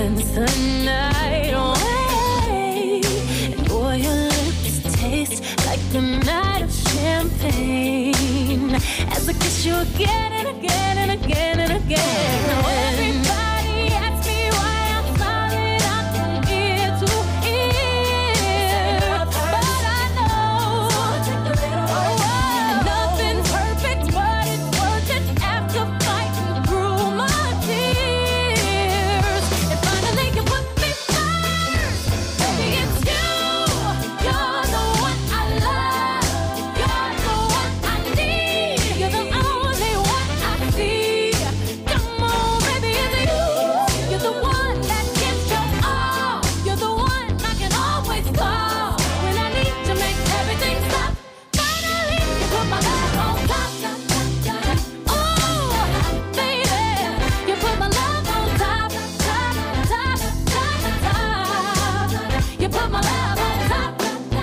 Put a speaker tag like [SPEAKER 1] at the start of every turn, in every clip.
[SPEAKER 1] dance the night away. And boy, your lips taste like the night of champagne. As I kiss you again and again and again and again. Now everybody asks me why I'm smiling out from ear to ear, but I know nothing's perfect, but it's worth it after fighting through my tears. And finally you put me first, baby, it's you. You're the one I love. You're the one I need. You're the only one I see. Come on, baby, it's you. You're the one that gives your all. You're the one I can always call when I need to make everything stop. Finally, you put my love on top. Oh, baby, you put my love on top, top, top, top, top. You put my love on top.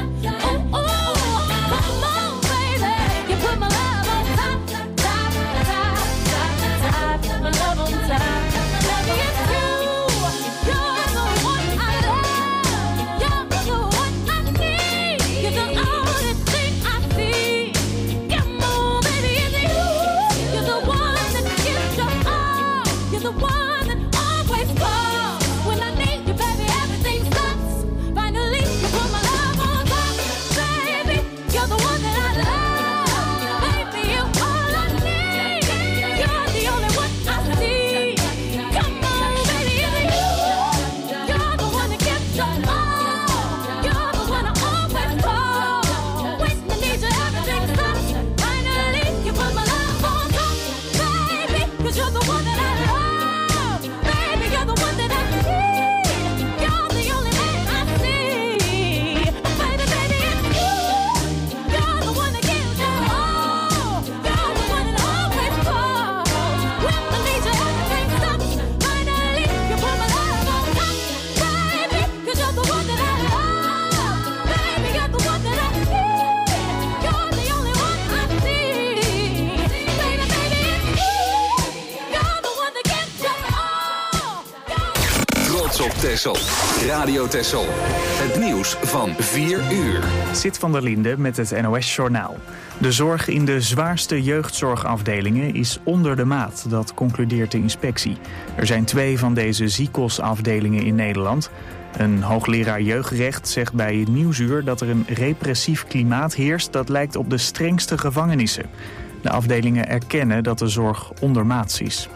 [SPEAKER 1] Oh, come on, baby, you put my love on top, top, top, top, top. My love on top. Baby, it's you. You're the one I love. You're the one I need. You're the only thing I see. Come on, baby, it's you. You're the one that gives your all. You're the one that always calls when I need you, baby. Everything stops. Finally, you put my love on top, baby. You're the one that I love, baby. You're all I need. You're the only one I see. Come on, baby, it's you. You're the one that gives your all. You're the one I always call when I need you. Everything stops. Finally, you put my love on top, baby. 'Cause you're the one that I love, baby. You're the one that I need. You're the only man I see, baby, baby, it's you. You're the one that gives your all. You're the one that always calls when I need you. Everything stops. Finally, you put my love on top, baby. 'Cause you're the one that I love, baby. You're the one that I need. You're the only one I see, baby, baby, it's you. You're the one that gives your all.
[SPEAKER 2] Trots op Texel. Radio Texel. Het nieuws van 4 uur.
[SPEAKER 3] Zit van der Linde met het NOS-journaal. De zorg in de zwaarste jeugdzorgafdelingen is onder de maat, dat concludeert de inspectie. Er zijn 2 van deze ZICOS-afdelingen in Nederland. Een hoogleraar jeugdrecht zegt bij het Nieuwsuur dat er een repressief klimaat heerst dat lijkt op de strengste gevangenissen. De afdelingen erkennen dat de zorg ondermaats is.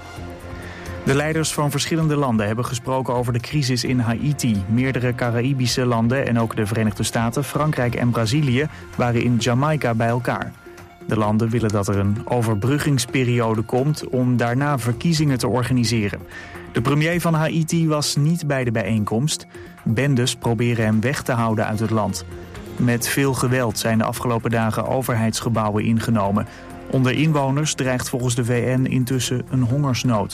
[SPEAKER 3] De leiders van verschillende landen hebben gesproken over de crisis in Haiti. Meerdere Caraïbische landen en ook de Verenigde Staten, Frankrijk en Brazilië waren in Jamaica bij elkaar. De landen willen dat er een overbruggingsperiode komt om daarna verkiezingen te organiseren. De premier van Haiti was niet bij de bijeenkomst. Bendes proberen hem weg te houden uit het land. Met veel geweld zijn de afgelopen dagen overheidsgebouwen ingenomen. Onder inwoners dreigt volgens de VN intussen een hongersnood.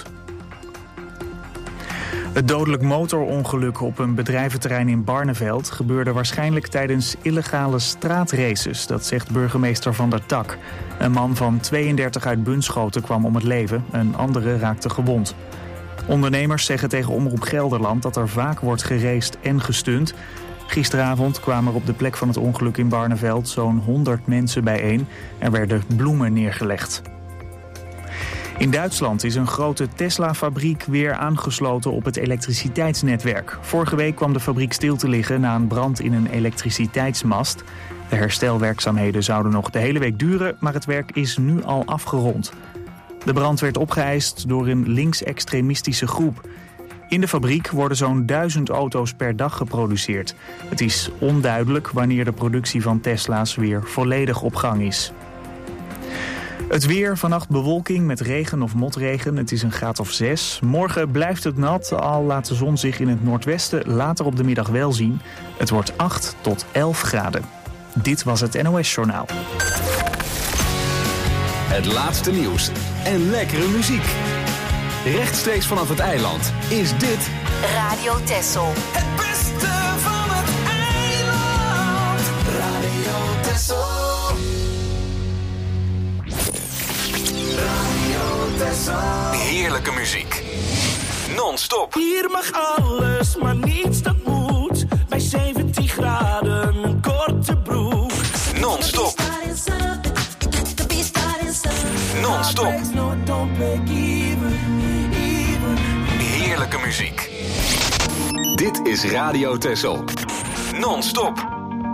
[SPEAKER 3] Het dodelijk motorongeluk op een bedrijventerrein in Barneveld gebeurde waarschijnlijk tijdens illegale straatraces, dat zegt burgemeester Van der Tak. Een man van 32 uit Bunschoten kwam om het leven, een andere raakte gewond. Ondernemers zeggen tegen Omroep Gelderland dat er vaak wordt geraced en gestunt. Gisteravond kwamen er op de plek van het ongeluk in Barneveld zo'n 100 mensen bijeen. Er werden bloemen neergelegd. In Duitsland is een grote Tesla-fabriek weer aangesloten op het elektriciteitsnetwerk. Vorige week kwam de fabriek stil te liggen na een brand in een elektriciteitsmast. De herstelwerkzaamheden zouden nog de hele week duren, maar het werk is nu al afgerond. De brand werd opgeëist door een linksextremistische groep. In de fabriek worden zo'n 1000 auto's per dag geproduceerd. Het is onduidelijk wanneer de productie van Tesla's weer volledig op gang is. Het weer, vannacht bewolking met regen of motregen. Het is een graad of 6. Morgen blijft het nat, al laat de zon zich in het noordwesten later op de middag wel zien. Het wordt 8 tot 11 graden. Dit was het NOS-journaal.
[SPEAKER 2] Het laatste nieuws en lekkere muziek. Rechtstreeks vanaf het eiland is dit
[SPEAKER 4] Radio Texel.
[SPEAKER 5] Het beste van het eiland. Radio Texel. Radio Texel.
[SPEAKER 2] heerlijke muziek. Non-stop.
[SPEAKER 5] Hier mag alles. alles, maar niets dat moet. Bij 17 graden, een korte broek.
[SPEAKER 2] Non-stop. Non-stop. Heerlijke muziek. Dit is Radio Texel. Non-stop.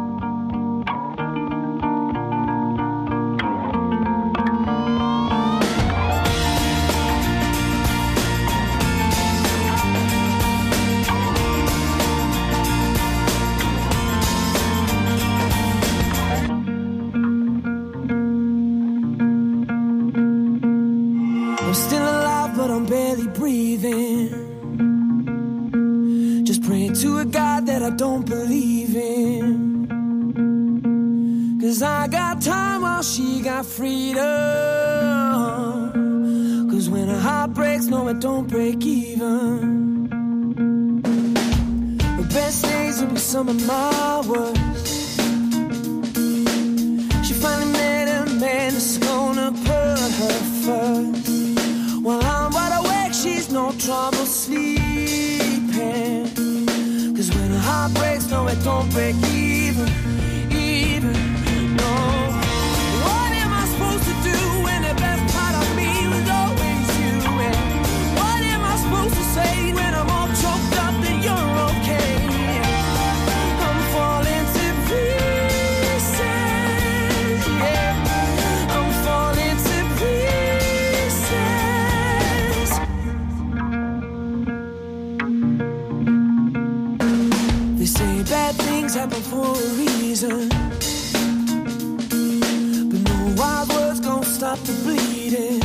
[SPEAKER 5] I don't believe in, 'cause I got time while she got freedom. 'Cause when a heart breaks, no it don't break even. The best days will be some of my worst. She finally met a man that's gonna put her first. While I'm wide awake, she's no trouble sleeping. When a heart breaks, no, it don't break even, no. What am I supposed to do when the best part of me was always you? And what am I supposed to say when I'm all choked up that you're okay? I'm falling to pieces, yeah. I'm falling to pieces. They say bad things happen for a reason, but no wild words gon' stop the bleeding.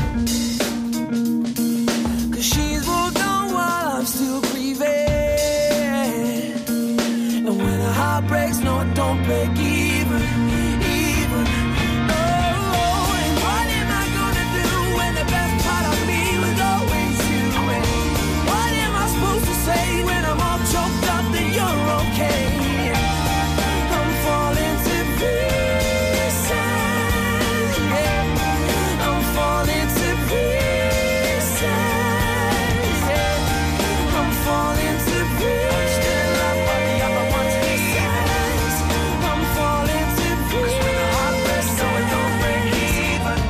[SPEAKER 5] 'Cause she's moved on while I'm still grieving. And when a heart breaks, no it don't break even, no. And what am I gonna do when the best part of me was always you? And what am I supposed to say when I'm all choked up that you're okay? I'm falling to pieces, yeah. I'm falling to pieces, yeah. I'm falling to pieces. Still love what the other one's pieces. I'm falling to pieces. 'Cause when the heart breaks, no it don't break even.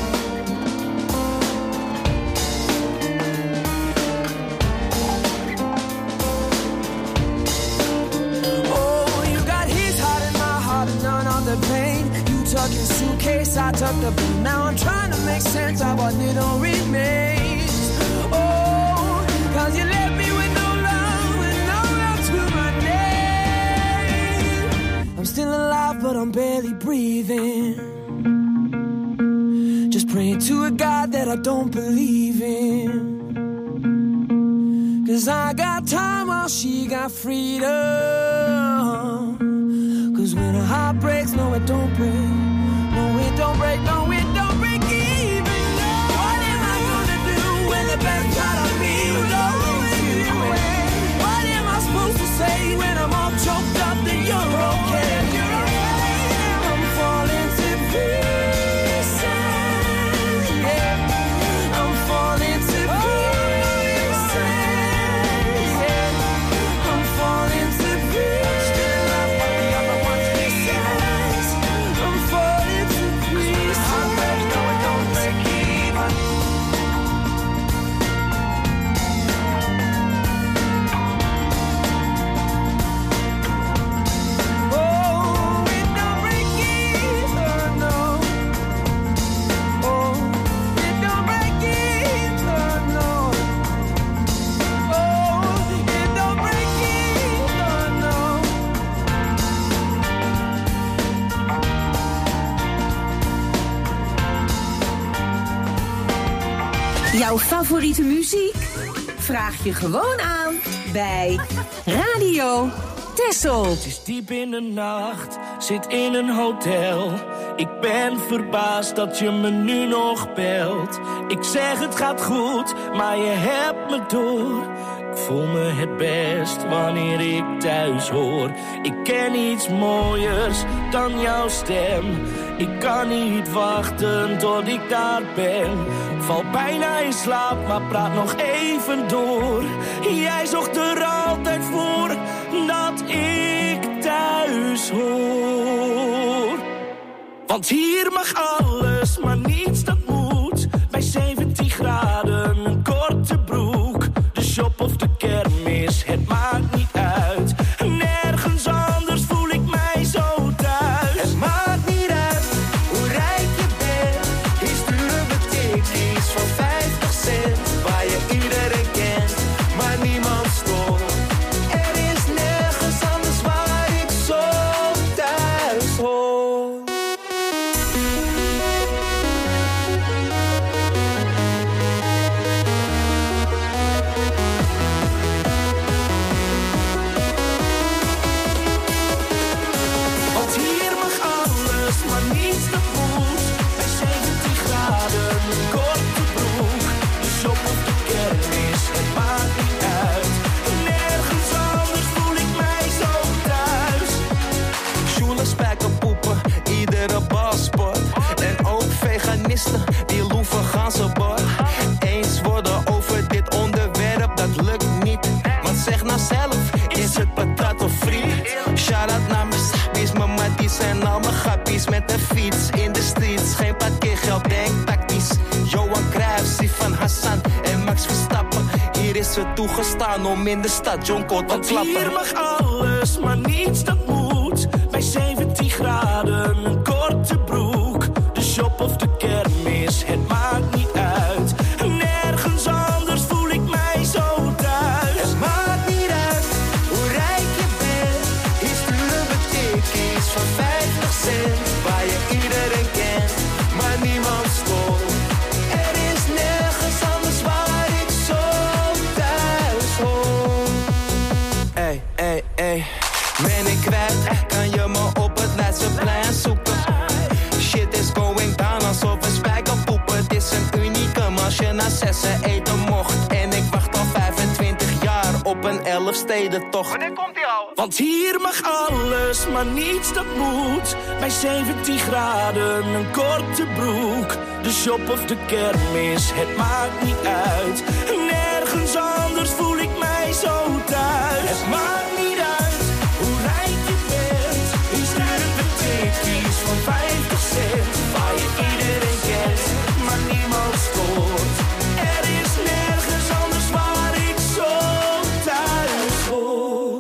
[SPEAKER 5] Oh, you got his heart and my heart and none of the pain. You took your suitcase, I took the blue. Now I'm trying to make sense of what little remains. Oh, 'cause you left me with no love and no love to my name. I'm still alive, but I'm barely breathing. Just praying to a God that I don't believe in. 'Cause I got time while she got freedom. 'Cause when a heart breaks, no it don't break. No it don't break, no it don't break even. No. What am I gonna do when the best part of me was always you? What am I supposed to say when I'm all choked up that you're okay? I'm falling to pieces, yeah. I'm falling to pieces, yeah. I'm falling to pieces. Still love what the other one's pieces. I'm falling to pieces. Heart breaks, no it don't break even. Oh, it don't break even, no. Oh, it don't break even, no. Oh, it don't break even, no.
[SPEAKER 4] Jouw favoriete muziek? Vraag je gewoon aan bij Radio Texel.
[SPEAKER 5] Het is diep in de nacht, zit in een hotel. Ik ben verbaasd dat je me nu nog belt. Ik zeg het gaat goed, maar je hebt me door. Ik voel me het best wanneer ik thuis hoor. Ik ken iets mooiers dan jouw stem. Ik kan niet wachten tot ik daar ben. Val bijna in slaap, maar praat nog even door. Jij zocht er altijd voor Want hier mag alles, maar niets dat moet. Bij 17 graden een korte broek. De shop of de kermis, het maakt niet uit. Nergens anders voel ik mij zo thuis.
[SPEAKER 6] Het maakt niet uit hoe rijk je bent. Hier sturen we tikkies van 50 cent. Waar je iedereen kent, maar niemand stoort. Er is nergens anders waar ik zo thuis hoor.
[SPEAKER 5] Want hier mag alles, maar niets dat moet. Bij 17 graden een korte broek. De shop of de kermis, het maakt niet uit. Nergens anders voel ik mij zo thuis.
[SPEAKER 6] Sjoelen, spijkerpoepen, iedere balsport. En ook veganisten, die loeven ganzenbord. Eens worden over dit onderwerp, dat lukt niet. Want zeg nou zelf, is het patat of friet? Shout-out naar mijn sappies, mijn matties en al mijn grappies. Met een fiets in de streets, geen parkeergeld, denk tactisch. Johan Cruijff, Sifan Hassan en Max Verstappen. Hier is het toegestaan om in de stad Jonko te
[SPEAKER 5] Want
[SPEAKER 6] klappen.
[SPEAKER 5] hier mag alles, maar niets dat moet. Bij 17 graden een korte broek. De shop of de kermis, het maakt niet uit. Nergens anders voel ik mij zo thuis.
[SPEAKER 6] Het maakt niet uit hoe rijk je bent. Hier sturen we tikkies van 50 cent. Waar je iedereen kent, maar niemand stoort. Er is nergens anders waar ik zo thuis hoor. Ey, ey, ey. Ben ik kwijt, kan je me op het Leidseplein zoeken. Shit is going down alsof we spijkerpoepen. Het is een unicum als je na 6 eten mocht. En ik wacht al 25 jaar op een 11-stedentocht. Wanneer komt die al?
[SPEAKER 5] Want hier mag alles, maar niets dat moet. Bij 17 graden een korte broek. De shop of de kermis, het maakt niet uit. Nergens anders voel ik mij zo thuis. Het maakt niet uit hoe rijk je bent. Hier sturen we tikkies van 50 cent. Waar je iedereen kent, maar niemand stoort. Er is nergens anders waar ik zo thuis hoor.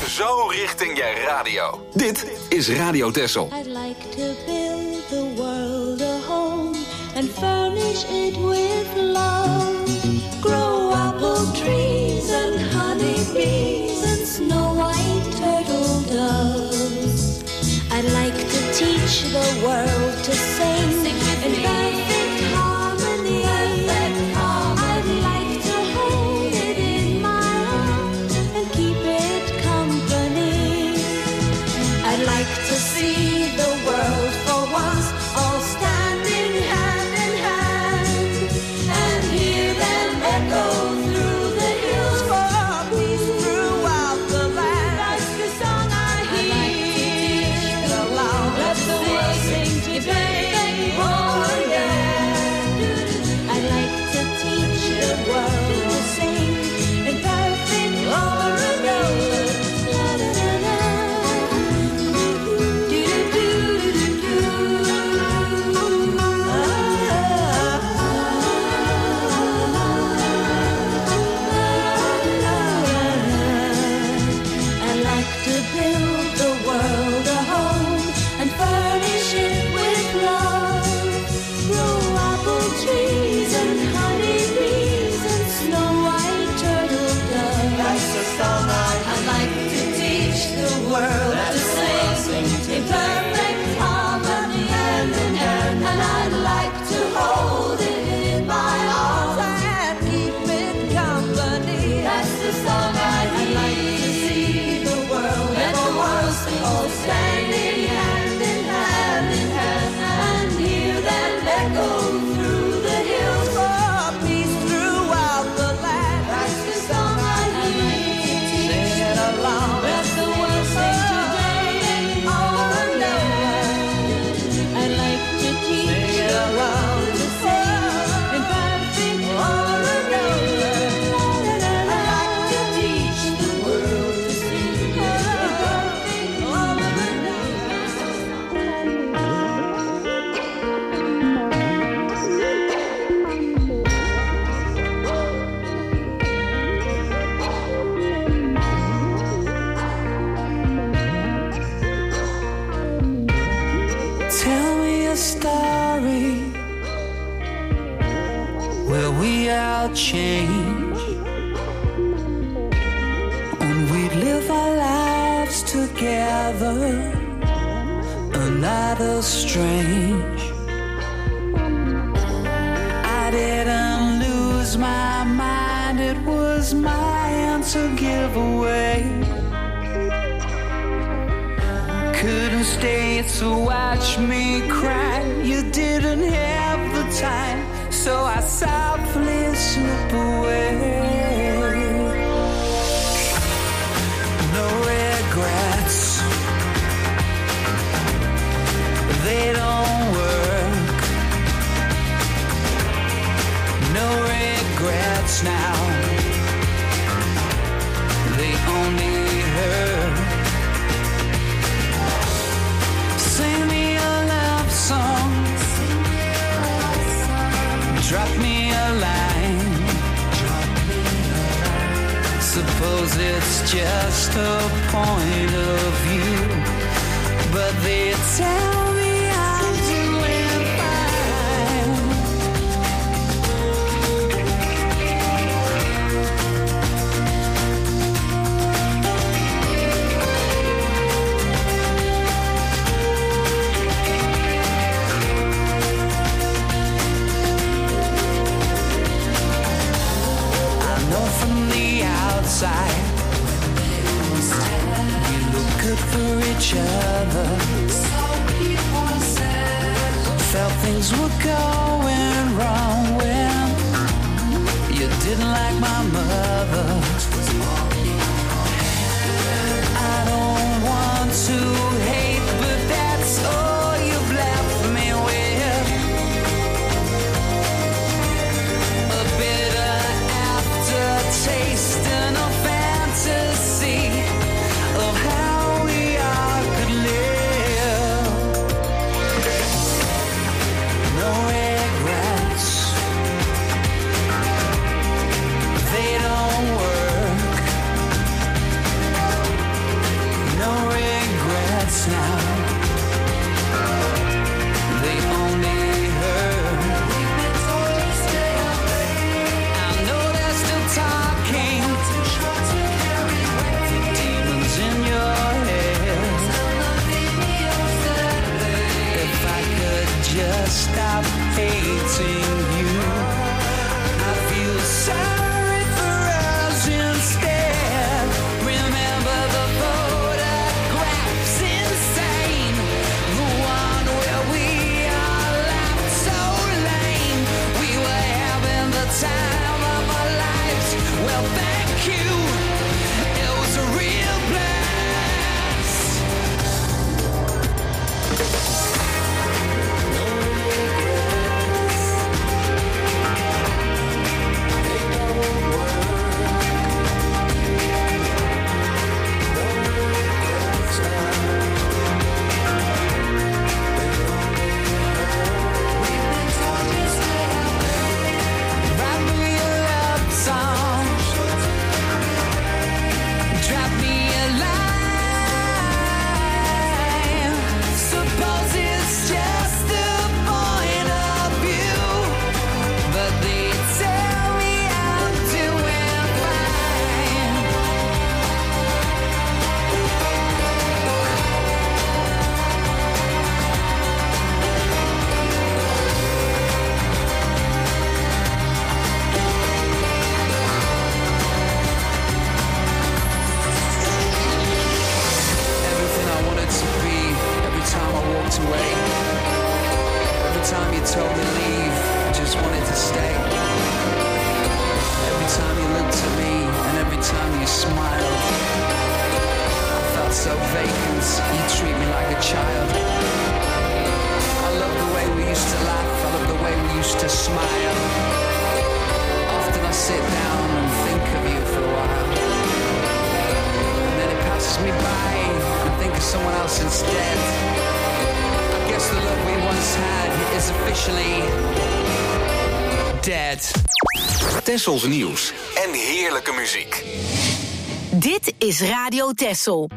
[SPEAKER 2] zo richting je radio. Dit is Radio Texel.
[SPEAKER 1] I'd like to build the world a home and furnish it with love. Grow apple trees and honeybees and snow white turtle doves. I'd like to teach the world to sing in perfect harmony. I'd like to hold it in my arms and keep it company. I'd like to see the world for once all standing hand in hand and hear them echo through the hills for peace throughout the land. That's the song I hear. Let the world sing today. Oh yeah. I'd like to teach the world to sing in perfect harmony. I'd like to build the world a home and furnish it with love. Grow apple trees and honeybees and snow white turtle doves. That's the song I'd like to teach the world to sing in perfect harmony, hand in hand. And I'd like to hold it in my arms and keep it company. That's the song I'd like to see the world and the world all standing hand in hand and hear them echo through the hills for peace throughout the land. That's the song I'd like to teach. Sing it along. Let the world sing today. Oh no. I'd like to teach the world to sing in perfect harmony. I'd like to teach the world to sing in perfect harmony.
[SPEAKER 6] Tell me a story where we all change and we'd live our lives together, not as strange. I didn't lose my mind, it was my answer giveaway. Couldn't stay to watch me cry. You didn't have the time, so I softly slip away. No regrets, they don't work. No regrets now, they only hurt. Sing me a love song, drop me a line. Suppose it's just a point of view, but they tell me I'm doing fine. From the outside, we look good for each other. Felt things were going wrong when you didn't like my mother. I don't want to hate, but that's all you've left me with. A bitter aftertaste and a fantasy of how we all could live. No regrets, they don't work.
[SPEAKER 7] so vacant, you treat me like a child. I love the way we used to laugh, I love the way we used to smile. Often I sit down and think of you for a while, and then it passes me by and think of someone else instead. I guess the love we once had is officially dead.
[SPEAKER 2] Tessels nieuws en heerlijke muziek.
[SPEAKER 4] Dit is Radio Tessel.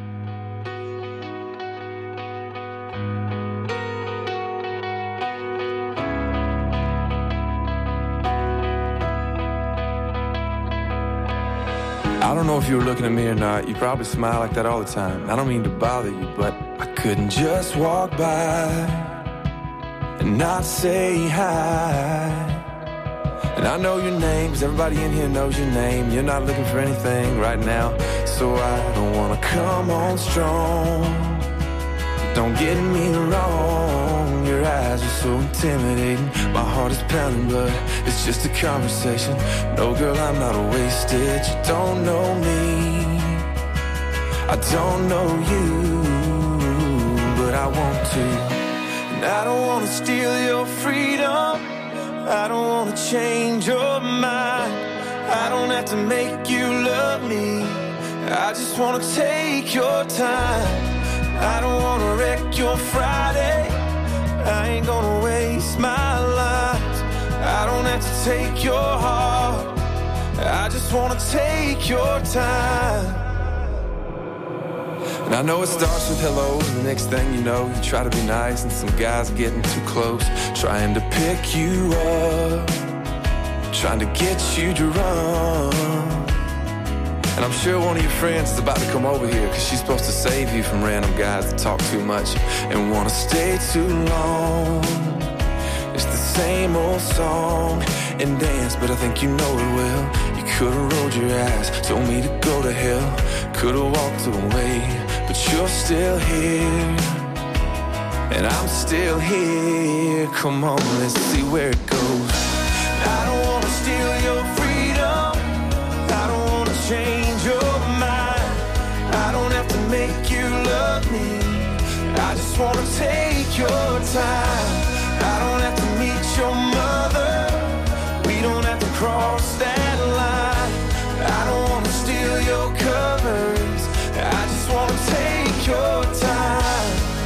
[SPEAKER 8] I don't know if you were looking at me or not. You probably smile like that all the time. I don't mean to bother you, but I couldn't just walk by and not say hi. And I know your name, 'cause everybody in here knows your name. You're not looking for anything right now, so I don't wanna come on strong. Don't get me wrong, your eyes are so intimidating. My heart is pounding, but it's just a conversation. No, girl, I'm not wasted. You don't know me, I don't know you, but I want to. And I don't wanna steal your freedom, I don't wanna change your mind. I don't have to make you love me, I just wanna take your time. I don't wanna wreck your Friday, I ain't gonna waste my life. I don't have to take your heart, I just wanna take your time. And I know it starts with hello, and the next thing you know, you try to be nice, and some guy's getting too close, trying to pick you up, trying to get you to run. And I'm sure one of your friends is about to come over here, 'cause she's supposed to save you from random guys that talk too much and wanna stay too long. It's the same old song and dance, but I think you know it well. You could've rolled your eyes, told me to go to hell, could've walked away, but you're still here, and I'm still here. Come on, let's see where it goes. I don't wanna steal your freedom, I don't wanna change your mind. I don't have to make you love me, I just wanna take your time. I don't have to meet your mother, we don't have to cross that line. I don't wanna steal your covers, I just wanna take your time.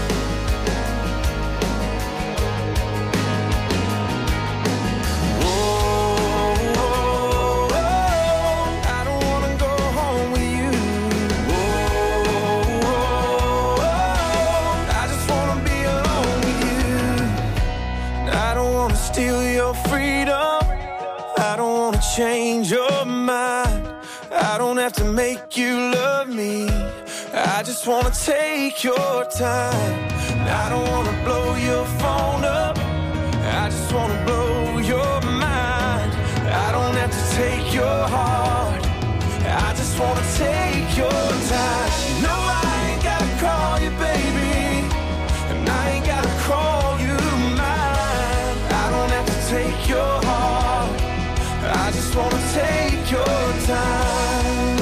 [SPEAKER 8] Steal your freedom, I don't wanna change your mind. I don't have to make you love me, I just wanna take your time. I don't wanna blow your phone up, I just wanna blow your mind. I don't have to take your heart, I just wanna take your time. No, I ain't gotta call you baby, and I ain't gotta call you mine. I don't have to take your heart, I just wanna take your time.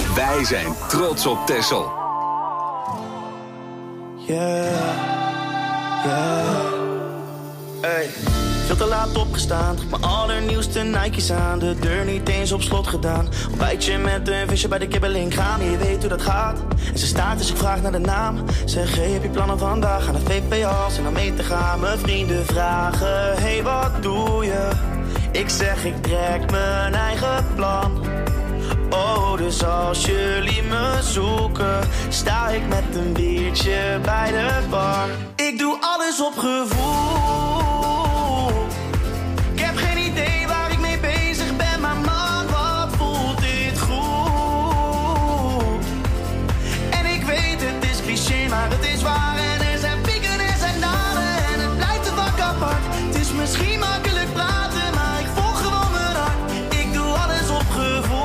[SPEAKER 2] Wij zijn trots op Texel.
[SPEAKER 5] Yeah, yeah. Hey. Veel te laat opgestaan, trek mijn allernieuwste Nike's aan. De deur niet eens op slot gedaan. Ontbijtje met een visje bij de kibbeling gaan. Je weet hoe dat gaat. En ze staat dus ik vraag naar de naam. Zeg, hey, heb je plannen vandaag? Aan het VPA's en dan mee te gaan. Mijn vrienden vragen, hey, wat doe je? Ik zeg, ik trek mijn eigen plan. Oh, dus als jullie me zoeken, sta ik met een biertje bij de bar. Ik doe alles op gevoel. Ik heb geen idee waar ik mee bezig ben, maar man, wat voelt dit goed. En ik weet, het is cliché, maar het is waar. En er zijn pieken en er zijn dalen en het blijft te vak apart. Het is misschien makkelijk praten, maar ik volg gewoon mijn hart. Ik doe alles op gevoel.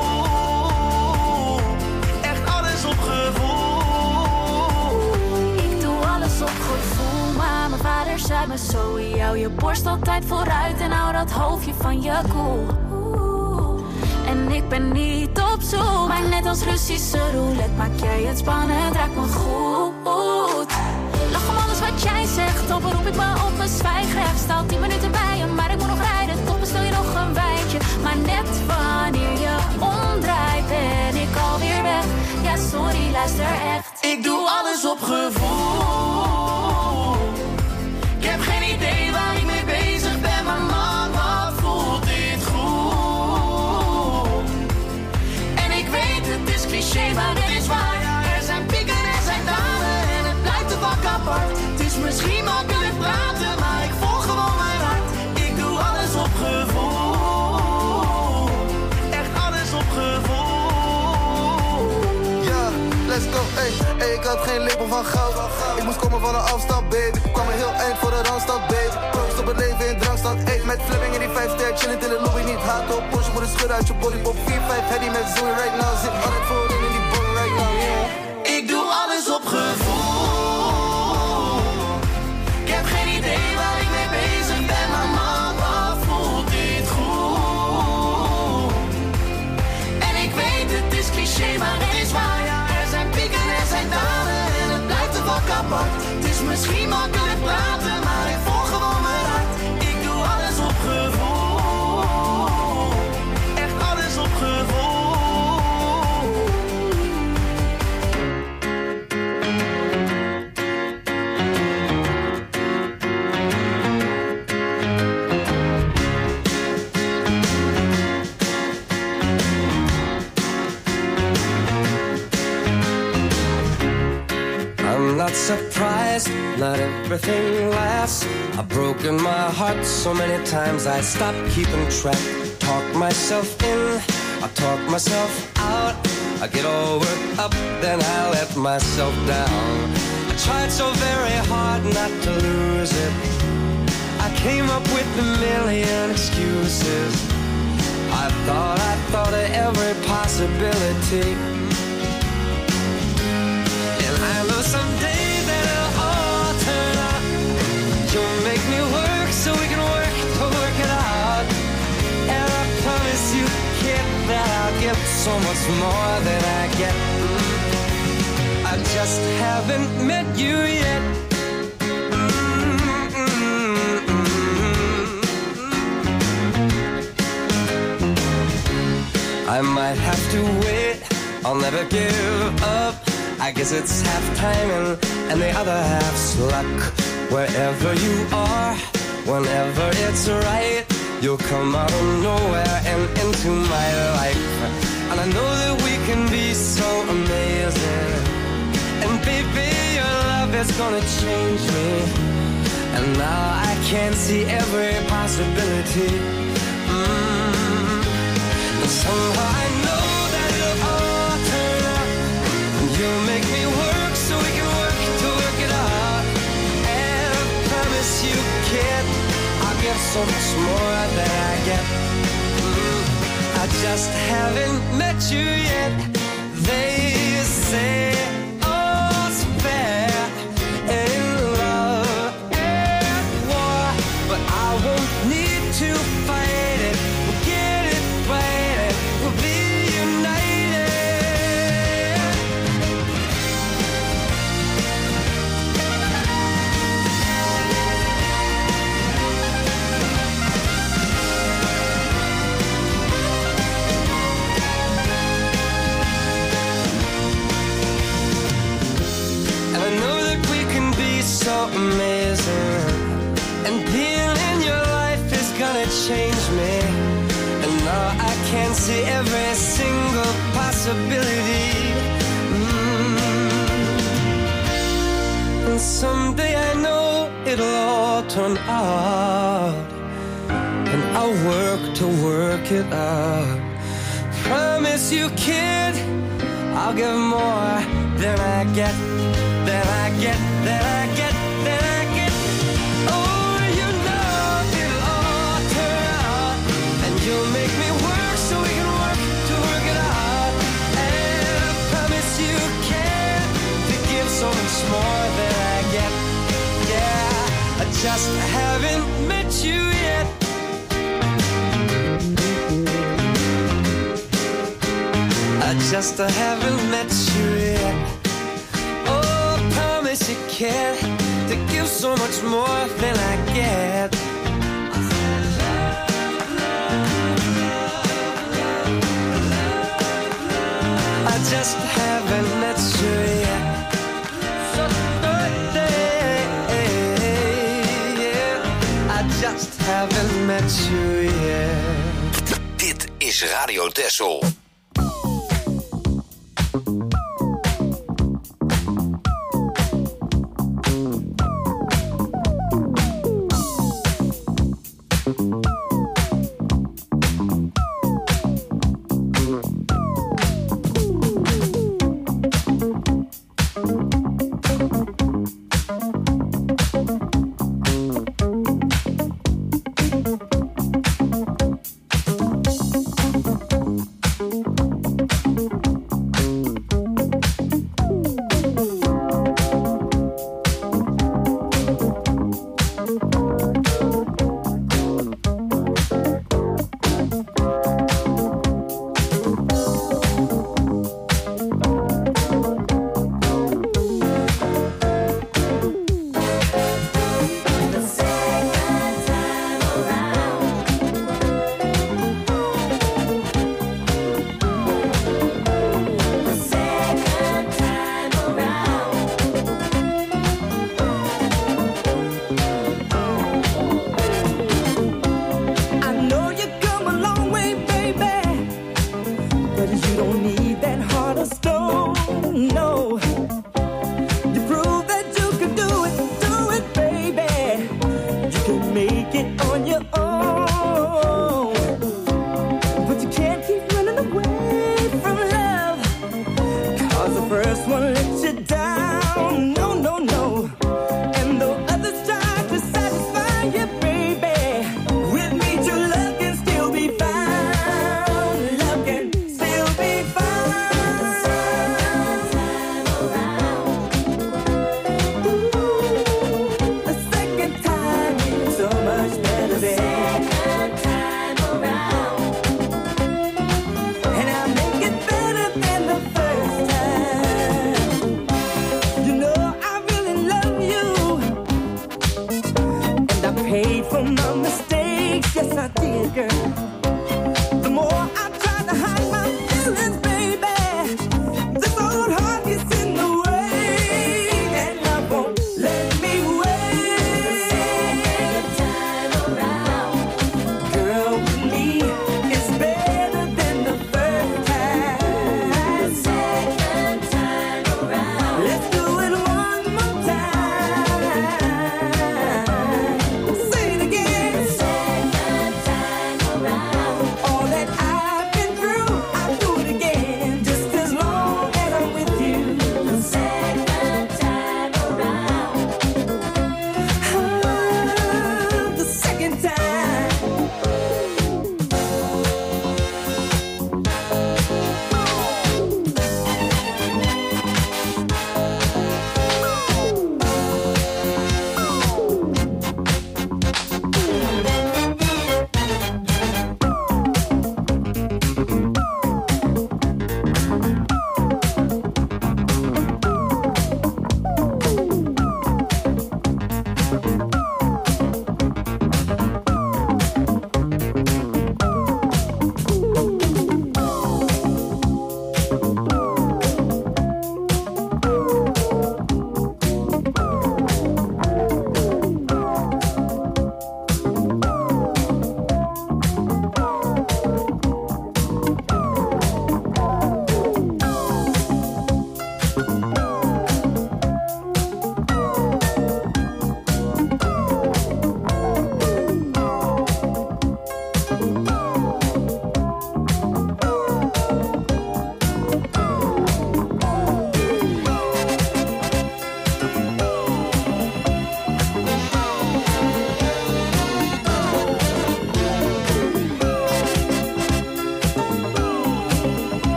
[SPEAKER 1] Mijn vader zei me zo, hou je borst altijd vooruit en hou dat hoofdje van je koel. En ik ben niet op zoek, maar net als Russische roulette maak jij het spannend, raakt me goed. Lach om alles wat jij zegt, op roep ik me op mijn zwijgrecht. Sta 10 minuten bij je, maar ik moet nog rijden, toch bestel je nog een wijntje. Maar net wanneer je omdraait ben ik alweer weg. Ja sorry, luister echt.
[SPEAKER 5] Ik doe alles op gevoel. Ik heb geen idee waar ik mee bezig ben, maar man, wat voelt dit goed. En ik weet, het is cliché, maar het is waar. Er zijn pieken en er zijn dalen en het blijft te vak apart. Het is misschien makkelijk praten, maar ik volg gewoon mijn hart. Ik doe alles op gevoel. Echt alles op gevoel.
[SPEAKER 9] Ja, let's go, hey. Hey, ik had geen lepel van goud. Ik moest komen van een afstand, baby. Kwam een heel eind voor de randstad, baby. Proost op het leven in drankstad. Eet met flipping in die 5-ster. Chillen in de lobby, niet haat op. Push, moet een schud uit je body. Pop 4-5, heady met Zoe right now. Zit altijd voorin in die body right now, yeah.
[SPEAKER 5] Ik doe alles op gevoel. Ik heb geen idee waar ik mee bezig ben, maar man, wat voelt dit goed. En ik weet, het is cliché, maar het is waar. Er zijn pieken en er zijn dalen en het blijft te vak apart. Het is misschien makkelijk praten, maar ik volg gewoon mijn hart. Ik doe alles op gevoel. Echt alles op gevoel.
[SPEAKER 6] I'm not surprised, not everything lasts. I've broken my heart so many times I stopped keeping track. Talk myself in, I talk myself out. I get all worked up, then I let myself down. I tried so very hard not to lose it. I came up with a million excuses. I thought of every possibility. And I know someday that it'll all turn out. You'll make me work so we can work to work it out. And I promise you, kid, that I'll give so much more than I get. I just haven't met you yet. I might have to wait, I'll never give up. I guess it's half timing and the other half's luck. Wherever you are, whenever it's right, you'll come out of nowhere and into my life. And I know that we can be so amazing. And baby, your love is gonna change me. And now I can see every possibility. And somehow I know that it'll all turn out. And you'll make me work so we can work to work it out. And I promise you, kid, I'll give so much more than I get. I just haven't met you yet. They say all's fair in love and war, but I won't need to fight it. We'll get it right and we'll be united. see every single possibility. And someday I know it'll all turn out, and I'll work to work it out. Promise you, kid, I'll give more than I get, than I get, than I get, than I get. Oh, you know it'll all turn out, and you'll make me work so we can work to work it out. And I promise you, kid, to give so much more than I get. Yeah, I just haven't met you yet. I just haven't met you yet. Oh, I promise you, kid, to give so much more than I get. I just haven't met you yet. I just haven't met you yet.
[SPEAKER 2] Dit is Radio Texel.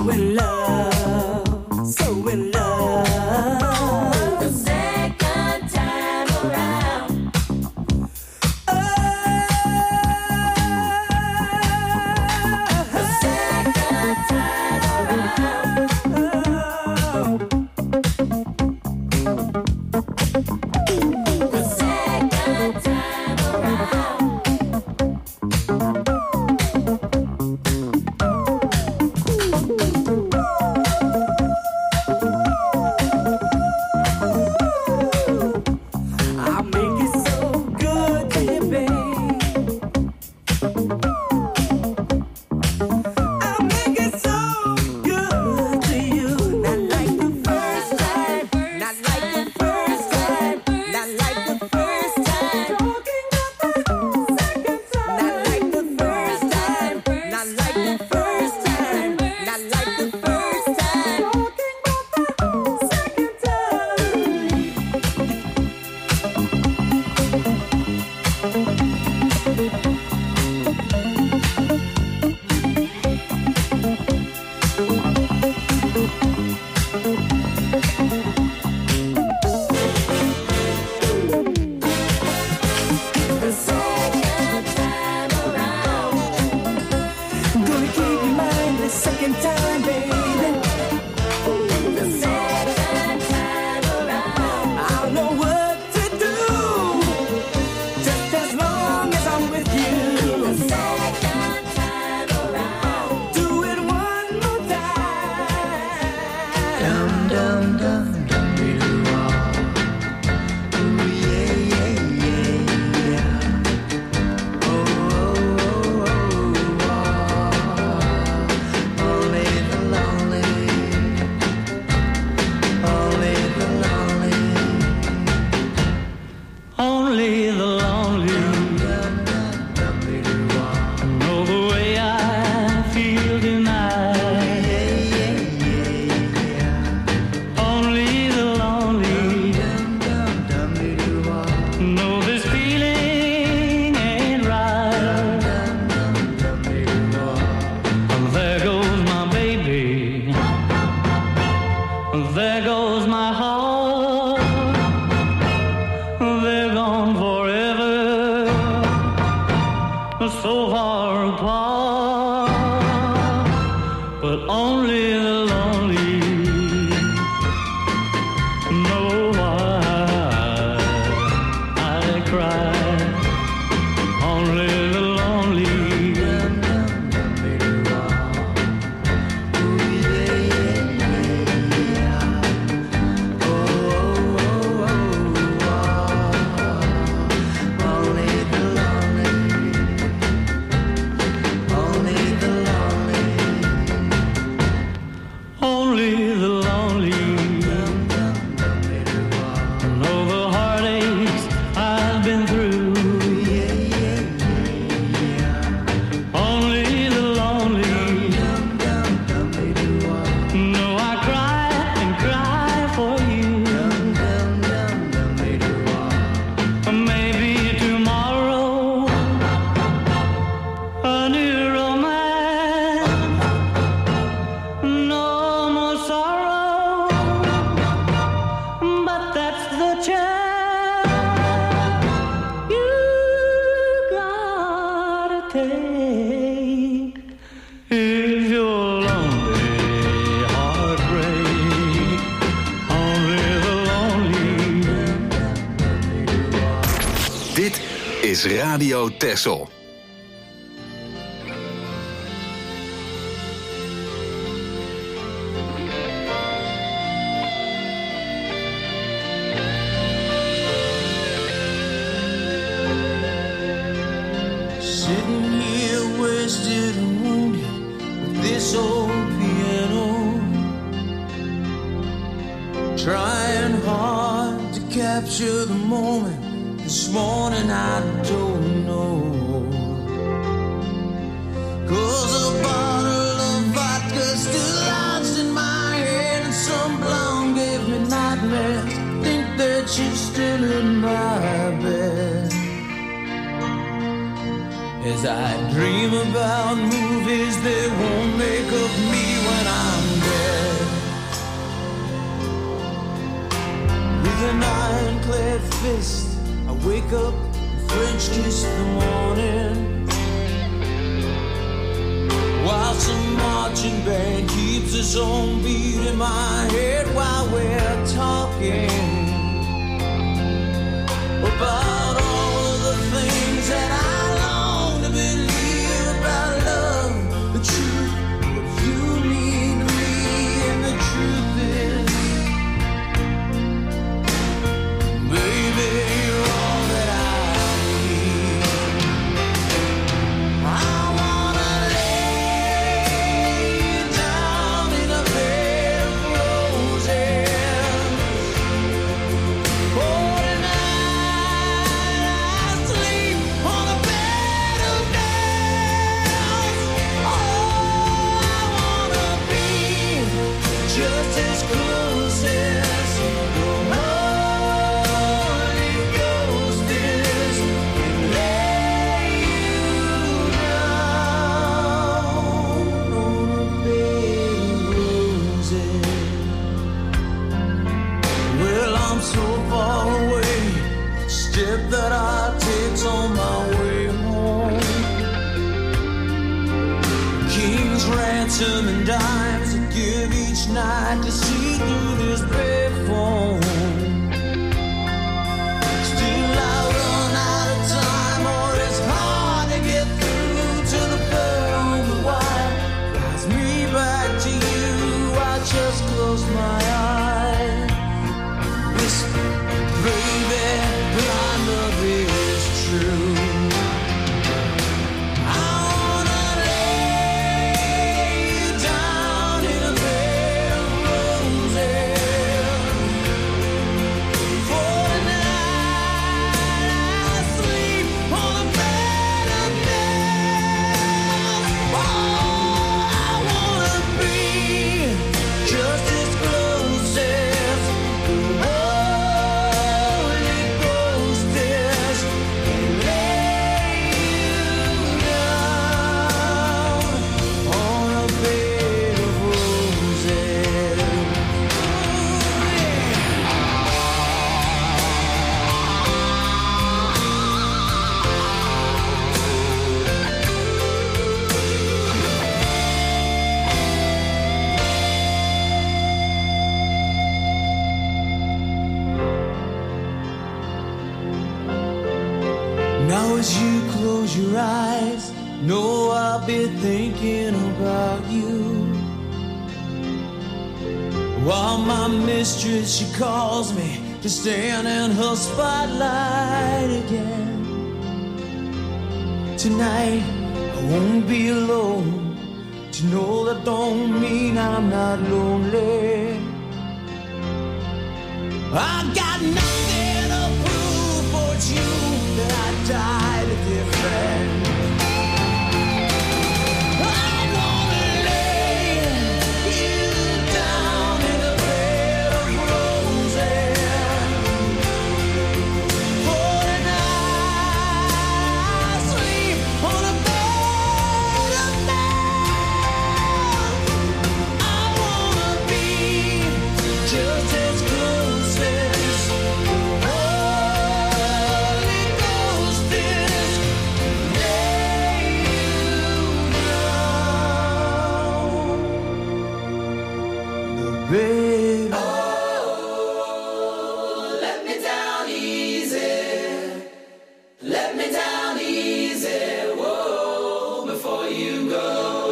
[SPEAKER 5] in love, so in love.
[SPEAKER 1] The second time around. The second time around. The second time around.
[SPEAKER 5] I'll make it so good to you, babe. I'll make it so good to you. Not like the first time, not like the first time, not like the first time. Talking about the second time. Not like the first time, not like the first time, not like the first time. Talking about the second time.
[SPEAKER 1] The second time around.
[SPEAKER 5] Gonna keep in mind the second time, baby.
[SPEAKER 1] The second time around.
[SPEAKER 5] I'll know what to do, just as long as I'm with
[SPEAKER 1] The
[SPEAKER 5] you.
[SPEAKER 1] second time around.
[SPEAKER 5] Do it one more time.
[SPEAKER 6] Dum dum dum dum doo ah. Ooh yeah yeah yeah yeah. Oh oh oh oh ah. Only the lonely, only the lonely,
[SPEAKER 10] Only the lonely
[SPEAKER 6] dum dum dum doo ah.
[SPEAKER 10] know the way I feel tonight.
[SPEAKER 6] Yeah yeah yeah yeah.
[SPEAKER 10] Only the lonely
[SPEAKER 6] Dum dum dum doo ah.
[SPEAKER 10] know this feeling ain't right.
[SPEAKER 6] Dum dum dum doo ah.
[SPEAKER 10] There goes my baby. There goes my heart. They're gone forever. So far apart. But only the lonely know why I cry. Only the lonely
[SPEAKER 6] Dum dum dum doo ah. Ooh yeah yeah yeah. Oh oh oh oh ah. Only the lonely, only the lonely.
[SPEAKER 10] Only the lonely
[SPEAKER 6] Dum dum dum doo ah.
[SPEAKER 10] know the heartaches I've been through.
[SPEAKER 6] Yeah yeah yeah.
[SPEAKER 10] Only the lonely
[SPEAKER 6] Dum dum dum doo ah.
[SPEAKER 10] know I cry and cry for you.
[SPEAKER 6] Dum dum dum dum doo ah.
[SPEAKER 10] Maybe tomorrow a new romance, no more sorrow, but that's the chance you gotta take if your lonely heart break. Only the lonely.
[SPEAKER 2] Dit is Radio Texel.
[SPEAKER 6] Sitting here wasted and wounded with this old piano, trying hard to capture the moment. This morning I don't know, 'cause a bottle of vodka still lodged in my head, and some blonde gave me nightmares. Think that she's still in my bed. As I dream about movies they won't make of me when I'm
[SPEAKER 11] an ironclad fist. I wake up and French kiss the morning, while some marching band keeps its own beat in my head while we're talking about all of the things that I long to believe about love, the truth, what you mean to me, and the truth is, baby, you're all that I need. I wanna lay you down in a bed of roses. Oh, just as close as the Holy Ghost is, and lay you down on a bed of roses. Well, I'm so far away, step that I take's on my way home. King's ransom and dimes I give each night to see through this bed phone. Still I run out of time, or it's hard to get through to the bird on the wire. Flies me back to you, I just close my eyes, whisper, baby, my love is true. Now as you close your eyes, know I'll be thinking about you, while my mistress, she calls me to stand in her spotlight again. Tonight I won't be alone, to know that don't mean I'm not lonely. I got nothing to prove, for it's you that I died a different. I wanna lay you down in a bed of roses for a night, sleep on a bed of nails. I wanna be just as close as babe. Oh, let me down easy. Let me down easy. Whoa, before you go.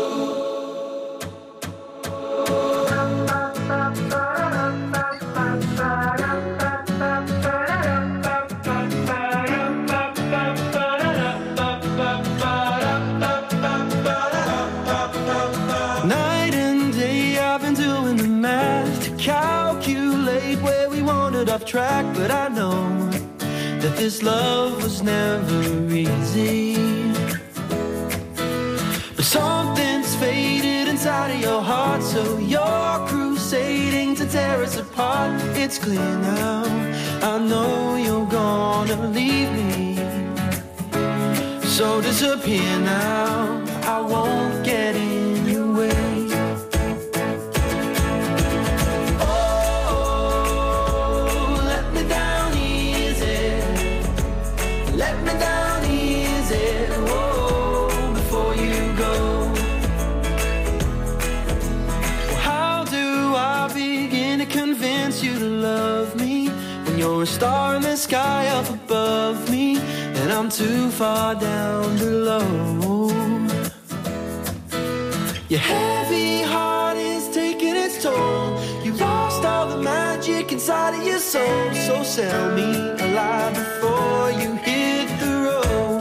[SPEAKER 11] Night and day I've been doing the math to calculate where we wandered off track, but I know that this love was never easy. But something's faded inside of your heart, so you're crusading to tear us apart. It's clear now, I know you're gonna leave me, so disappear now, I won't get in your way. Oh, let me
[SPEAKER 6] a star in the sky up above me, and I'm too far down below. Your heavy heart is taking its toll. You lost all the magic inside of your soul. So sell me alive before you hit the road.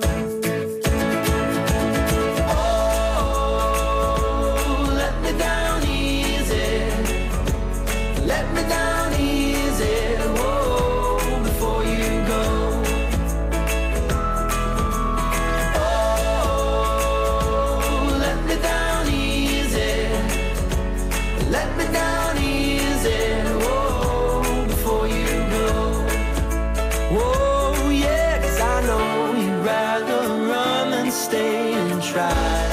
[SPEAKER 6] Oh, let me down easy. Let me down easy. Whoa, before you go. Oh, let me down easy. Let me down easy. Whoa, before you go. Whoa, yeah, 'cause I know you'd rather run than stay and try.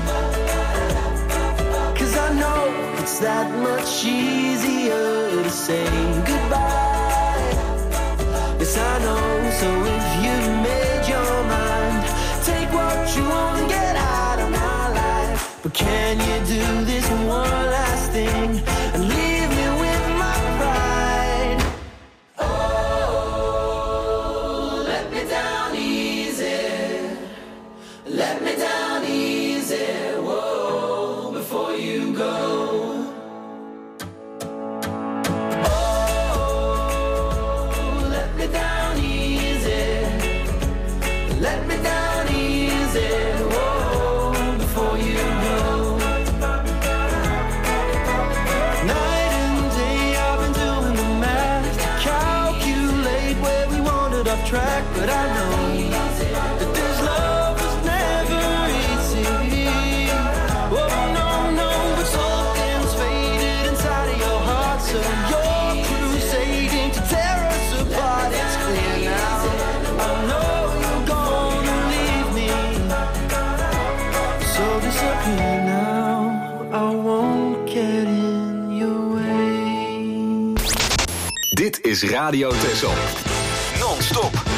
[SPEAKER 6] 'Cause I know it's that much easier to say goodbye. Yes, I know, so if you made your mind, take what you want and get out of my life. But can you do this one last thing and leave me with my pride? Oh, let me down easy. Let me down easy. Whoa, before you go. Oh, let me down easy. Let me down easy. Whoa, before you go. Night and day I've been doing the math to calculate where we wandered off track, but I know that this love was never easy. Oh no, no, but something's faded inside of your heart, so you're crusading to tear us apart. It's clear now, I know you're gonna leave me, so disappear now. I won't get in your way.
[SPEAKER 2] Dit is Radio Texel. Non-stop.